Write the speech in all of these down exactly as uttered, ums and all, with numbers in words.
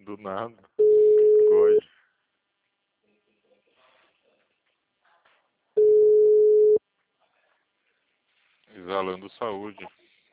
Do nada. Gosto. Exalando saúde.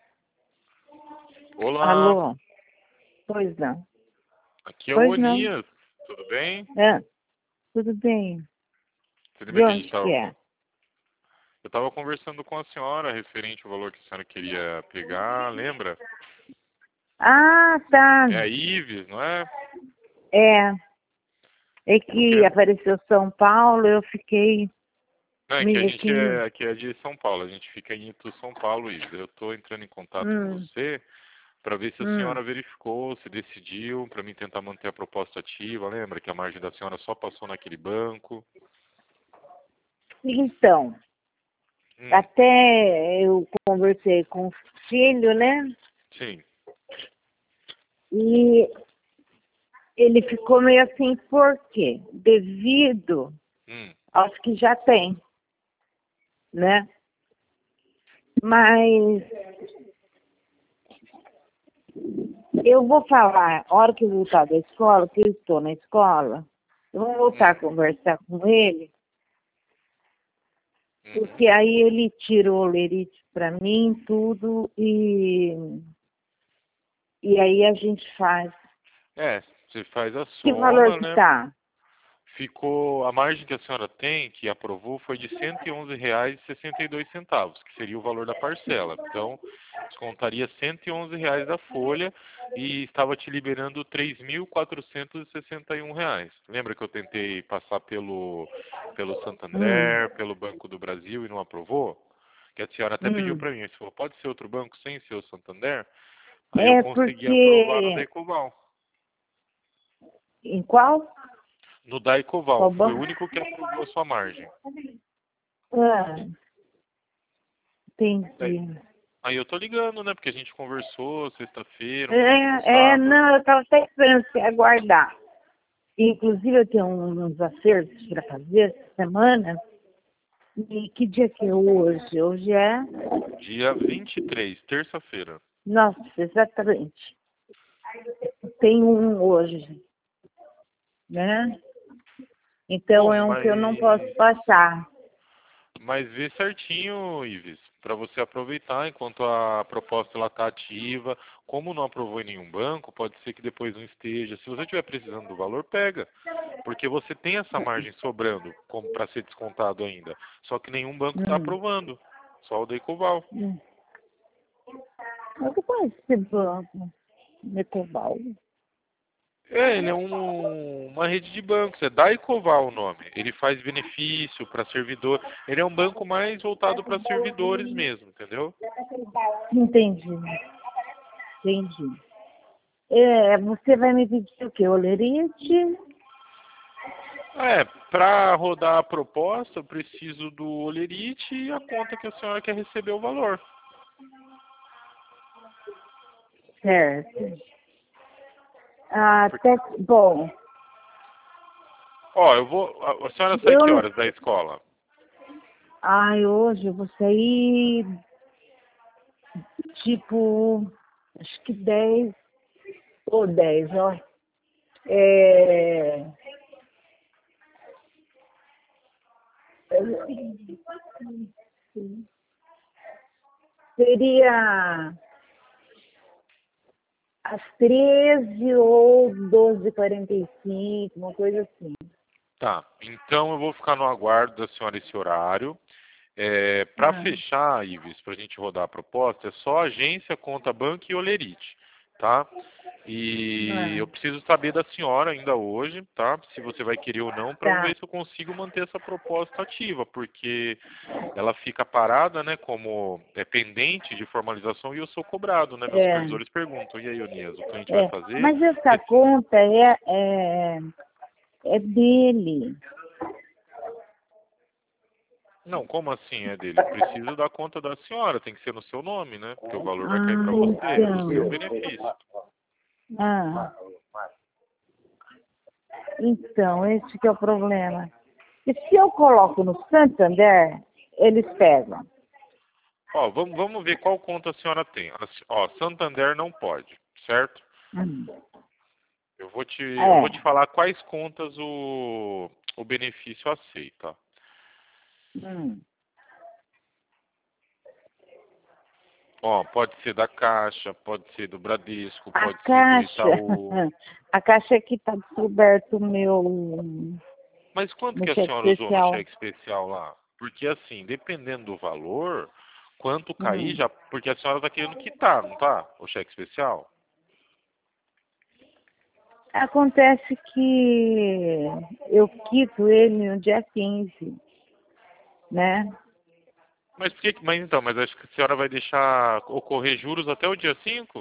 Olá, Alô? Pois não. aqui é o Pois não. Onias. Tudo bem? É, tudo bem. Você De lembra que a gente onde que tava... é? Eu estava conversando com a senhora referente ao valor que a senhora queria pegar, lembra? Ah, tá. É a Ives, não é? É. É Eu que quero... apareceu São Paulo, eu fiquei Não, é que a meio gente que. é, aqui é de São Paulo, a gente fica em Itu, São Paulo, Ives. Eu estou entrando em contato com Hum, você para ver se a hum. senhora verificou, se decidiu, para mim tentar manter a proposta ativa. Lembra que a margem da senhora só passou naquele banco? Então, Hum, até eu conversei com o filho, né? sim. E ele ficou meio assim, por quê? Devido Hum, aos que já tem, né? Mas eu vou falar, a hora que eu voltar da escola, que eu estou na escola, eu vou voltar hum, a conversar com ele, uhum. porque aí ele tirou o lerite para mim, tudo, e, e aí a gente faz. É, você faz a Que valor soma, que né? tá? Ficou, a margem que a senhora tem, que aprovou, foi de cento e onze reais e sessenta e dois centavos, que seria o valor da parcela. Então, descontaria cento e onze reais da folha e estava te liberando três mil quatrocentos e sessenta e um reais. Lembra que eu tentei passar pelo, pelo Hum, Santander, pelo Banco do Brasil e não aprovou? Que a senhora até pediu hum. para mim, se falou, pode ser outro banco sem ser o Santander? Aí eu É consegui aprovar no porque... Daycoval. Em qual? No Daycoval, Qual foi o banco? único que aprovou a sua margem. Ah, Aí entendi. aí eu tô ligando, né? Porque a gente conversou sexta-feira, no último É, é, sábado. não, eu estava até esperando você aguardar. Inclusive, eu tenho uns acertos para fazer essa semana. E que dia que é hoje? Hoje é... Dia vinte e três, terça-feira. Nossa, exatamente. Tem um hoje, né? Bom, Então é um que eu não posso mas passar. mas vê certinho, Ives, para você aproveitar enquanto a proposta ela tá ativa. Como não aprovou em nenhum banco, pode ser que depois não esteja. Se você estiver precisando do valor, pega, porque você tem essa margem sobrando como para ser descontado ainda. Só que nenhum banco está Hum, aprovando, só o Decoval. hum. Eu que conheço esse banco, Mecoval. É, ele é um, uma rede de bancos, é Daicoval o nome. Ele faz benefício para servidor. Ele é um banco mais voltado para servidores mesmo, entendeu? Entendi, entendi. É, você vai me pedir o quê? Olerite? É, para rodar a proposta, eu preciso do Olerite e a conta que a senhora quer receber o valor. Certo. Ah, até, bom, Ó, eu vou. A a senhora sai que eu, horas da escola? ai, hoje eu vou sair, tipo, acho que dez ou dez, ó. É, seria às treze ou doze e quarenta e cinco, uma coisa assim. Tá, então eu vou ficar no aguardo da senhora esse horário. É, para Ah, fechar, Ives, para a gente rodar a proposta, é só agência, conta banco e olerite, tá? E ah, eu preciso saber da senhora ainda hoje, tá? Se você vai querer ou não, para eu tá. ver se eu consigo manter essa proposta ativa, porque ela fica parada, né, como é pendente de formalização e eu sou cobrado, né? Meus É, supervisores perguntam, e aí, Onias, o cliente vai é. fazer? Mas essa conta é, é, é dele. Não, como assim é dele? Eu preciso da conta da senhora, tem que ser no seu nome, né? Porque o valor vai cair Ah, para você, é do seu então. benefício. Ah, então, esse que é o problema. E se eu coloco no Santander, eles pegam. Ó, vamos, vamos ver qual conta a senhora tem. A se- Ó, Santander não pode, certo? Hum. Eu vou te, eu vou É. te falar quais contas o, o benefício aceita. Hum. Ó, pode ser da Caixa, pode ser do Bradesco, A pode ser do caixa, Itaú. a caixa aqui está descoberto o meu, Mas quanto meu que a cheque senhora usou no especial. cheque especial lá? Porque assim, dependendo do valor, quanto cair Hum. já, porque a senhora está querendo quitar, não tá? O cheque especial? Acontece que eu quito ele no dia quinze, né? Mas por que, que- mas então, mas acho que a senhora vai deixar ocorrer juros até o dia cinco?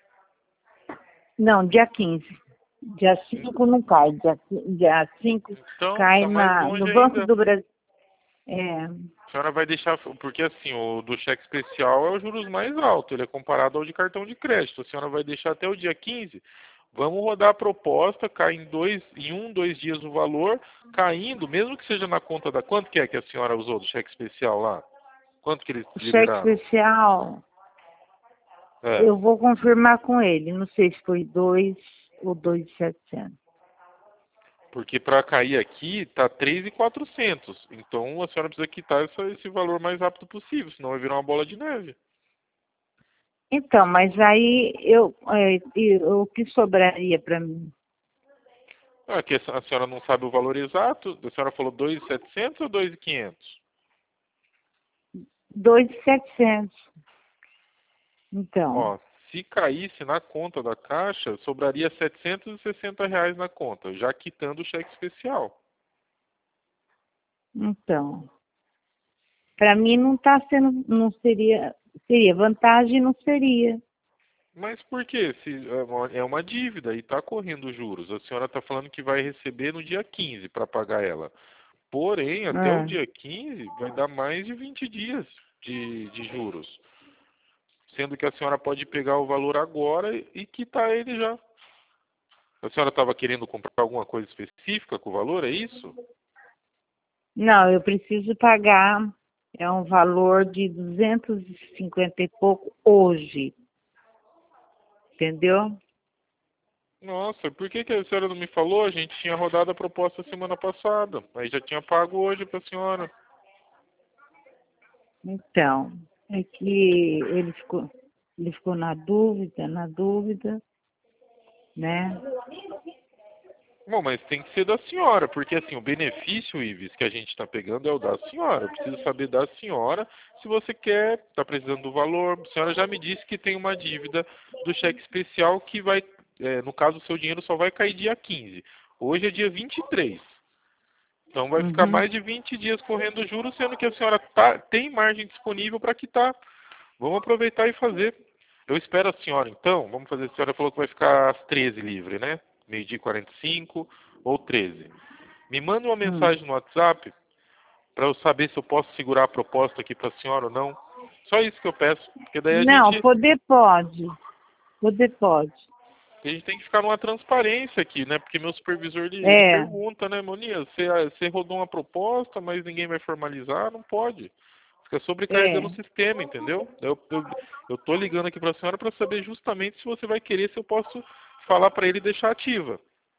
Não, dia quinze. Dia cinco não cai, dia, dia cinco Então, cai tá mais na, longe no Banco ainda. do Brasil. É, A senhora vai deixar, porque assim, o do cheque especial é o juros mais alto, ele é comparado ao de cartão de crédito. A senhora vai deixar até o dia quinze. Vamos rodar a proposta, cai em, dois, em um, dois dias o valor, caindo, mesmo que seja na conta da... Quanto que é que a senhora usou do cheque especial lá? Quanto que eles o cheque liberaram? especial, É, eu vou confirmar com ele. Não sei se foi dois ou dois mil e setecentos. porque para cair aqui tá três mil e quatrocentos. Então a senhora precisa quitar essa, esse valor o mais rápido possível, senão vai virar uma bola de neve. Então, mas aí eu, é, eu- o que sobraria para mim? Ah, que a senhora não sabe o valor exato. A senhora falou dois mil e setecentos ou dois mil e quinhentos? dois mil e setecentos. Então, Ó, se caísse na conta da Caixa, sobraria setecentos e sessenta reais na conta, já quitando o cheque especial. então, para mim não está sendo, não seria, seria vantagem, não seria. Mas por quê? Se é uma, é uma dívida e está correndo juros. A senhora está falando que vai receber no dia quinze para pagar ela. Porém, até o Ah, dia quinze vai dar mais de vinte dias de, de juros. Sendo que a senhora pode pegar o valor agora e quitar ele já. A senhora estava querendo comprar alguma coisa específica com o valor, é isso? não, eu preciso pagar, é um valor de duzentos e cinquenta e pouco hoje, entendeu? Nossa, por que, que a senhora não me falou? A gente tinha rodado a proposta semana passada. Aí já tinha pago hoje para a senhora. Então, é que ele ficou, ele ficou na dúvida, na dúvida, né? Bom, mas tem que ser da senhora, porque assim, o benefício, Ives, que a gente está pegando é o da senhora. Eu preciso saber da senhora se você quer, está precisando do valor. A senhora já me disse que tem uma dívida do cheque especial que vai, é, no caso, o seu dinheiro só vai cair dia quinze. Hoje é dia vinte e três. Então vai ficar Uhum. mais de vinte dias correndo juros, sendo que a senhora tá, tem margem disponível para quitar. Vamos aproveitar e fazer. Eu espero a senhora, então. Vamos fazer. A senhora falou que vai ficar às treze livre, né? Meio-dia e quarenta e cinco ou treze. Me manda uma Hum. mensagem no WhatsApp para eu saber se eu posso segurar a proposta aqui para a senhora ou não. Só isso que eu peço. Porque daí a Não, gente, poder pode, poder pode. a gente tem que ficar numa transparência aqui, né? Porque meu supervisor ele, ele É, pergunta, né, Monia, você, você rodou uma proposta, mas ninguém vai formalizar? Não pode. Fica sobrecarregando é. o sistema, entendeu? Eu, eu, eu tô ligando aqui para a senhora para saber justamente se você vai querer, se eu posso falar para ele deixar ativa.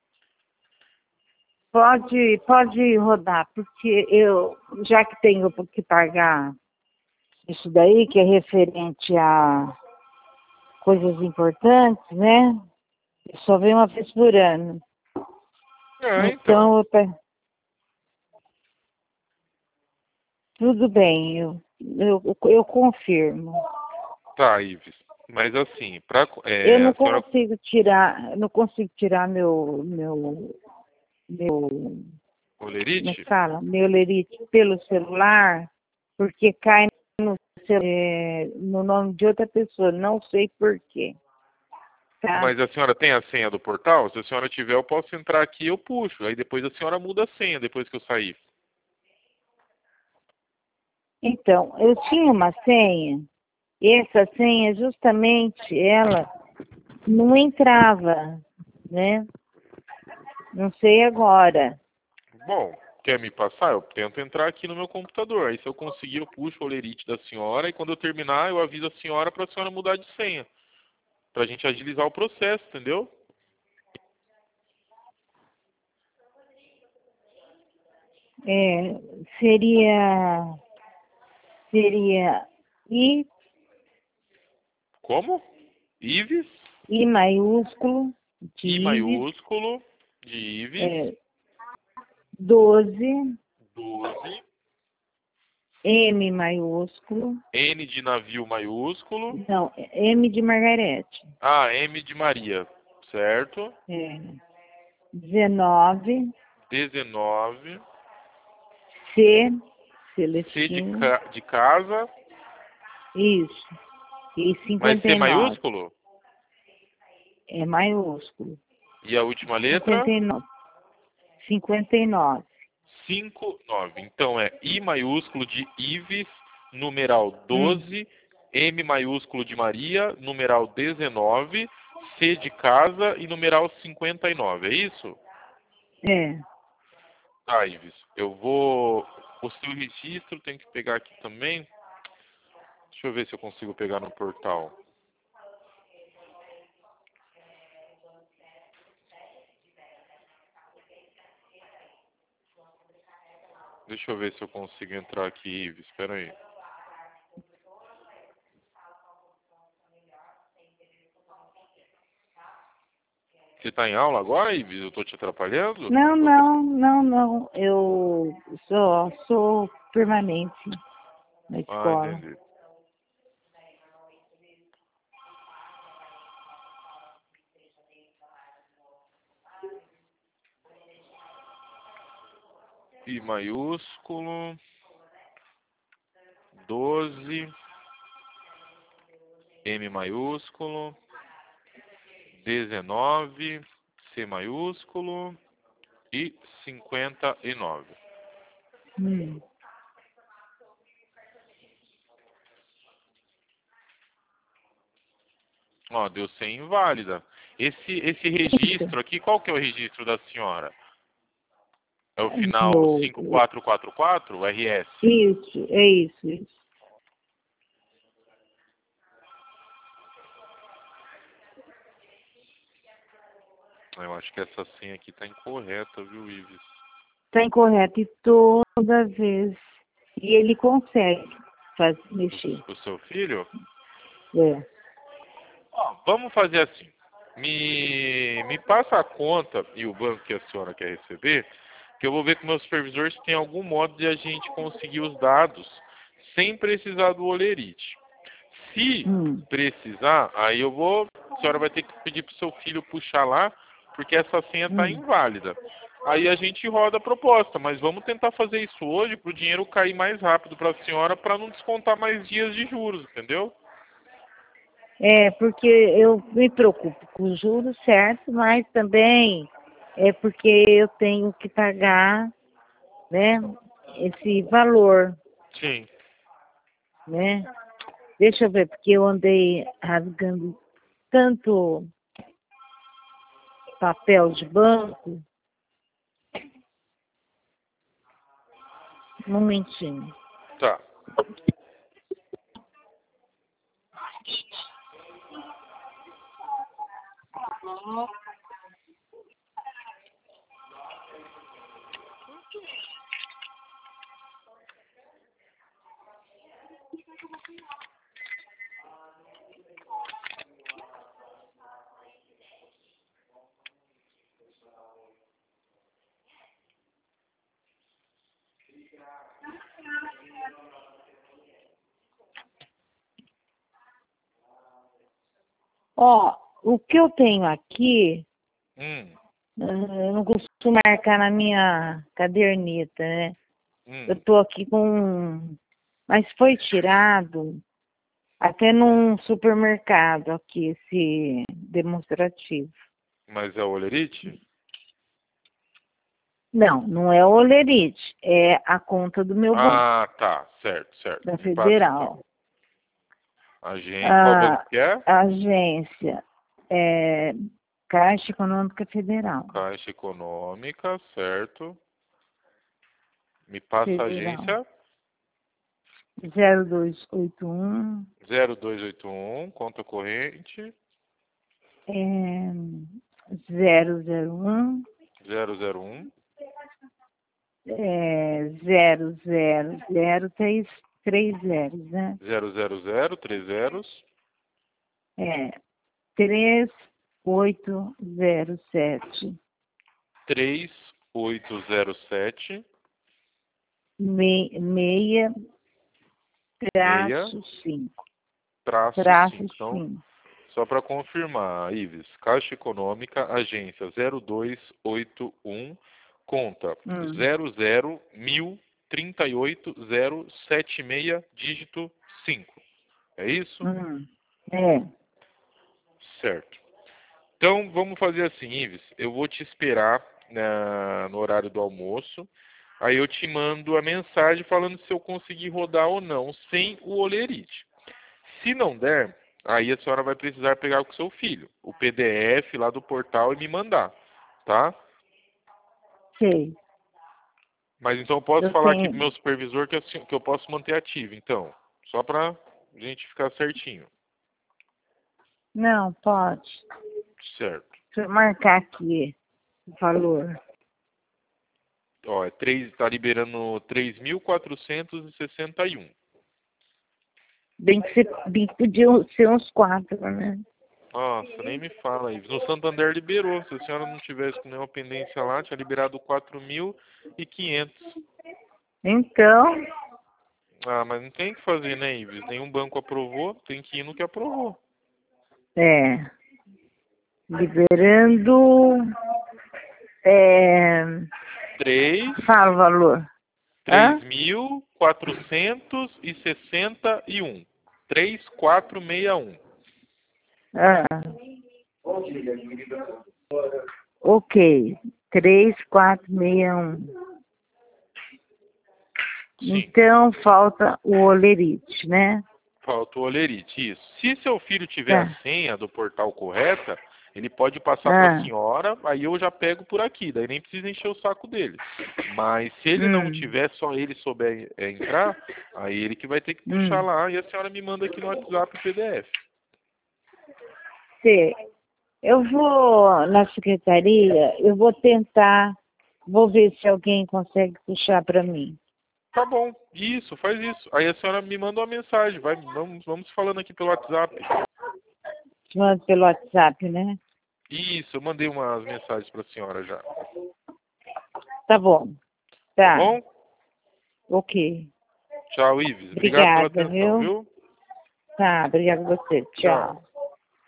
Pode, pode rodar, porque eu, já que tenho que pagar isso daí, que é referente a coisas importantes, né? Eu só venho uma vez por ano. É, então. Então, eu pe- tudo bem, eu, eu, eu confirmo. Tá, Ives. Mas assim, pra, Eu é, não a senhora. consigo tirar, não consigo tirar meu, meu, meu, como é que Olerite? fala? Meu lerite pelo celular, porque cai no, cel- é, no nome de outra pessoa, não sei por quê, tá? Mas a senhora tem a senha do portal? Se a senhora tiver, eu posso entrar aqui e eu puxo. Aí depois a senhora muda a senha depois que eu sair. Então, eu tinha uma senha, e essa senha, justamente, ela não entrava, né? Não sei agora. Bom, quer me passar? Eu tento entrar aqui no meu computador. Aí se eu conseguir, eu puxo o olerite da senhora. E quando eu terminar, eu aviso a senhora para a senhora mudar de senha. Pra gente agilizar o processo, entendeu? É, seria, seria I, Como? Ives, I maiúsculo, de I Ives, maiúsculo, de Ives, é, doze, doze, M maiúsculo, N de navio maiúsculo, não, M de Margarete, ah, M de Maria, certo? é, dezenove, dezenove, C, C de, Celestino, ca de casa, isso, e mas cinquenta C e nove, maiúsculo? é maiúsculo, E a última letra? cinquenta e nove, cinquenta e nove, cinco, nove. Então é I maiúsculo de Ives, numeral hum, doze, M maiúsculo de Maria, numeral dezenove, C de casa e numeral cinquenta e nove, é isso? é, Tá, Ives. Eu vou... O seu registro tem que pegar aqui também. Deixa eu ver se eu consigo pegar no portal. Deixa eu ver se eu consigo entrar aqui, Ives. Espera aí. Você está em aula agora, Ives? Eu estou te atrapalhando? não, Você... não, não, não, eu sou, sou permanente na Ah, escola. entendi. I maiúsculo, doze, M maiúsculo, dezenove, C maiúsculo e cinquenta e nove. Hum. Ó, deu C inválida. Esse, esse registro aqui, qual que é o registro da senhora? É o final No, cinco quatro quatro quatro, o R S? isso, é isso, isso. Eu acho que essa senha aqui está incorreta, viu, Ives? Está incorreto e toda vez. E ele consegue faz, mexer. O, o seu filho? É. Ó, vamos fazer assim. Me, me passa a conta e o banco que a senhora quer receber, que eu vou ver com meus supervisores se tem algum modo de a gente conseguir os dados sem precisar do Olerite. Se Hum. precisar, aí eu vou, a senhora vai ter que pedir para o seu filho puxar lá, porque essa senha está Hum. inválida. Aí a gente roda a proposta, mas vamos tentar fazer isso hoje para o dinheiro cair mais rápido para a senhora, para não descontar mais dias de juros, entendeu? É, porque eu me preocupo com os juros, certo, mas também é porque eu tenho que pagar, né, esse valor, Sim. né? Deixa eu ver, porque eu andei rasgando tanto papel de banco. Um momentinho. Tá. Ó, o que eu tenho aqui, Hum, eu não costumo marcar na minha caderneta, né? Eu hum. tô aqui com... Mas foi tirado até num supermercado aqui, esse demonstrativo. Mas é o Olerite? Não, não é o Olerite, é a conta do meu banco, Ah, tá. Certo, certo. da Me passa então. Federal. Agente, qual banco A que é? a agência é Caixa Econômica Federal. Caixa Econômica, certo. Me passa a Federal. agência zero dois oito um, zero dois oito um, conta corrente é, zero zero um, zero zero um, é, zero, zero, zero, três, três zeros, né? zero zero zero, três zeros. É, três oito zero sete. três oito zero sete. Me, meia, Meia, traço cinco. traço Traço cinco. Então, cinco. só para confirmar, Ives, Caixa Econômica, agência zero dois oito um, conta Hum, zero zero mil trinta e oito zero sete seis, dígito cinco. É isso? hum, é. Certo. Então, vamos fazer assim, Ives. Eu vou te esperar na, no horário do almoço. Aí eu te mando a mensagem falando se eu conseguir rodar ou não sem o Olerite. Se não der, aí a senhora vai precisar pegar com o seu filho o P D F lá do portal e me mandar, tá? Sei. Mas então eu posso Eu falar aqui pro tenho. meu supervisor que, assim, que eu posso manter ativo, então. Só pra gente ficar certinho. Não, pode. Certo. Deixa eu marcar aqui o valor. Ó, é três, tá liberando três mil quatrocentos e sessenta e um. Bem que, ser, bem que podia ser uns quatro, né? Nossa, nem me fala aí. No Santander liberou. Se a senhora não tivesse com nenhuma pendência lá, tinha liberado quatro mil e quinhentos. Então, Ah, mas não tem o que fazer, né, Ives? Nenhum banco aprovou, tem que ir no que aprovou. é. Liberando. É, Três, fala o valor. três Hã? mil quatrocentos e sessenta e um. Três, quatro, seis, um. Ah, ok. Três, quatro, seis, um. Sim. Então, falta o olerite, né? Falta o Olerite, isso. Se seu filho tiver a Tá. senha do portal correta, ele pode passar para a Ah, senhora, aí eu já pego por aqui, daí nem precisa encher o saco dele. Mas se ele não hum, tiver, só ele souber é, entrar, aí ele que vai ter que puxar hum. lá e a senhora me manda aqui no WhatsApp o P D F. Sei. Eu vou na secretaria, eu vou tentar, vou ver se alguém consegue puxar para mim. Tá bom, isso, faz isso. Aí a senhora me manda uma mensagem, vai, vamos, vamos falando aqui pelo WhatsApp. Te mando pelo WhatsApp, né? Isso, eu mandei umas mensagens para a senhora já. Tá bom. Tá Tá. bom? Ok. Tchau, Ives. Obrigado pela Obrigada, atenção, viu? viu? Tá, obrigada a você. Tchau. Tchau.